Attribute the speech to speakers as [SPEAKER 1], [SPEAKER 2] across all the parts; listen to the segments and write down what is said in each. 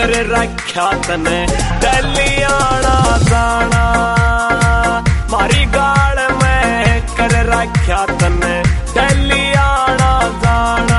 [SPEAKER 1] कर रख्या तने दिल्ली आना जाना। मारी गाल में कर रख्या तने दिल्ली आना जाना।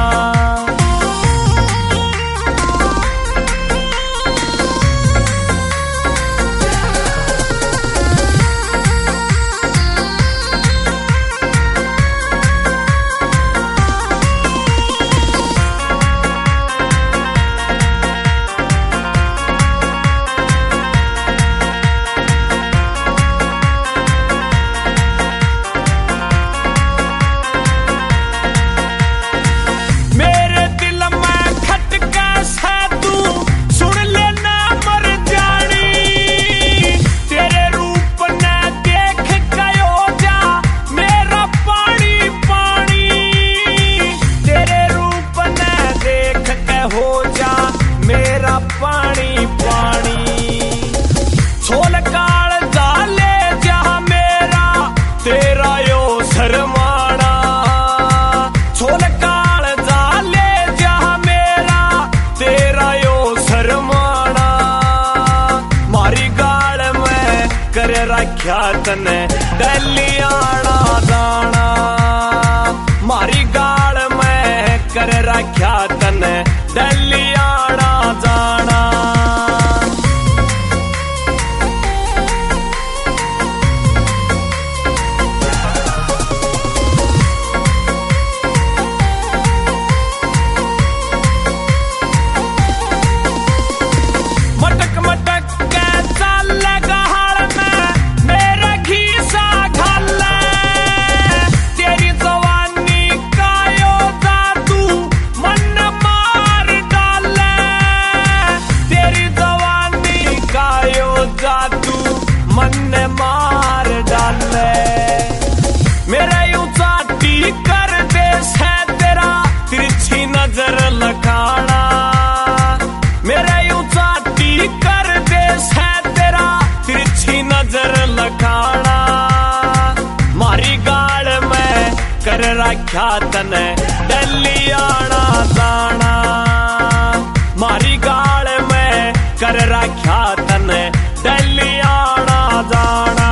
[SPEAKER 1] पानी पानी छोल काल डाले जा मेरा तेरा यो शर्माना। छोल काल डाले जा मेरा तेरा यो शर्माना। मारी गाल में कर रख्या तने दिल्ली आना जाना। मारी गाल में कर रख्या तने दिल्ली आना जाना। मटक मटक के चल गहाड़ में मेरा घीसा घाले। तेरी जवानी का यो जादू मन मार डाले। तेरी जवानी का यो जादू मन मार डाले। मेरा यूं चाटी कर दे से तेरा तिरछी नजर लखाना। मेरा यूं चाटी कर दे से तेरा तिरछी नजर लखाना। मारी गाल में कर रख्या तने दिल्ली आना जाना। मारी गाल में कर रख्या तने दिल्ली आना जाना।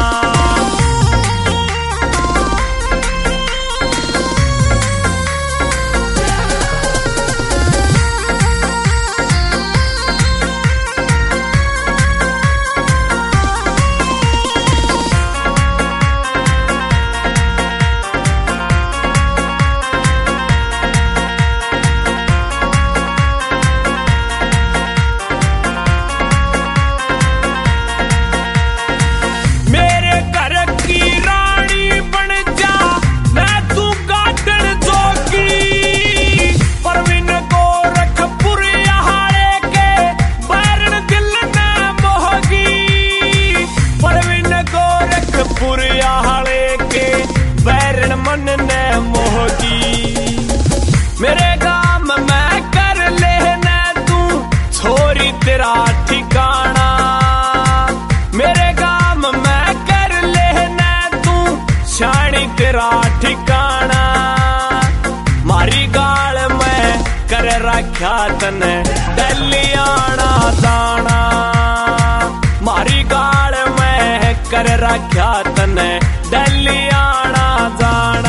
[SPEAKER 1] मन ने मोहगी मेरे गाम में कर लेना तू छोरी तेरा ठिकाना। मेरे गाम में कर लेना तू शानी तेरा ठिकाना। मारी गाल में कर रख्या तने दिल्ली आना जाना। मारी गाल में कर रख्या तने दिल्ली आना जाना।